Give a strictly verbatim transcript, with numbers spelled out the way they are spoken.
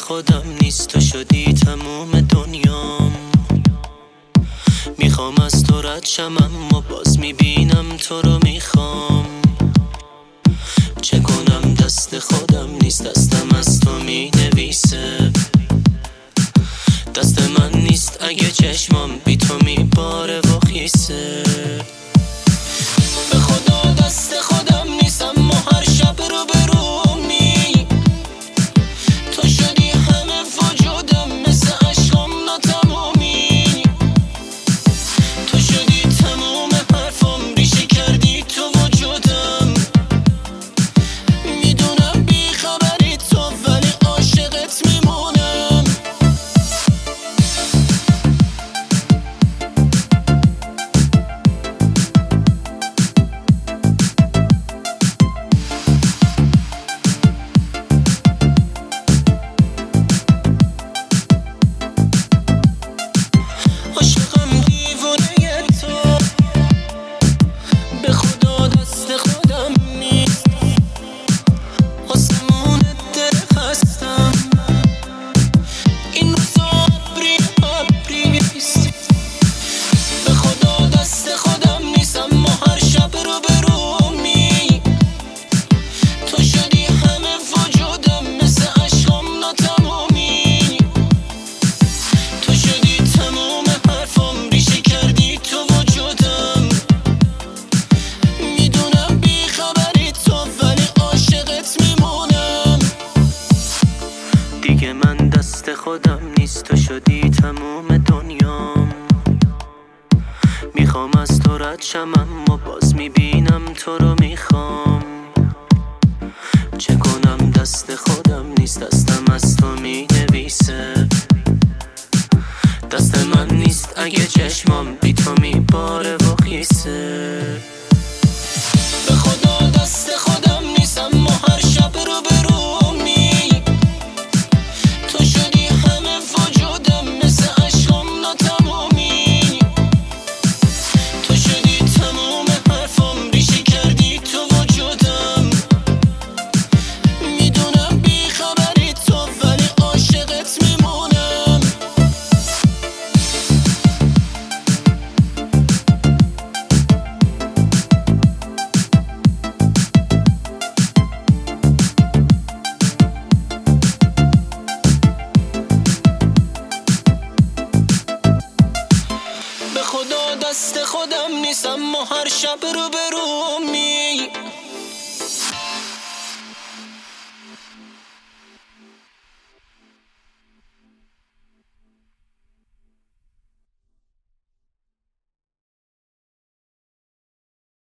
خودم نیست، تو شدی تموم دنیام. میخوام از تو رد شم اما باز میبینم تو رو میخوام. چه کنم دست خودم نیست، دستم از تو مینویسه. دست من نیست اگه چشمام بی تو میباره و خیسه. به خدا دست خودم نیست اما هر شب رو برومی. تو شدی همه وجودم، مثل عشقم ناتمامی. تو شدی تموم حرفم، ریشه کردی تو وجودم. میدونم بی خبری تو ولی عاشقت میمونم. عاشقم دیوونه تو، به خدا دست خودم نیست. آسمون درخ هستم، این روزا ابری ابریست. به خدا دست خودم نیست اما هر شب رو برومی. تو شدی همه وجودم، مثل عشقم ناتمامی. تو شدی تموم حرفم، ریشه کردی تو وجودم. میدونم بی خبری تو ولی عاشقت میمونم. دیگه من دست خودم نیست، تو شدی تموم دنیام. میخوام از تو رد شم اما باز میبینم تو رو میخوام. چه کنم دست خودم نیست، دستم از تو مینویسه. دست من نیست اگه چشمام بی تو میباره و خیسه. به خدا دست خودم نیست اما هر شب رو برومی. تو شدی همه وجودم، مثل عشقم ناتمامی. تو شدی تموم حرفم، ریشه کردی تو وجودم. میدونم بی خبری تو ولی عاشقت میمونم. به خدا دست خودم نیست اما هر شب رو برومی.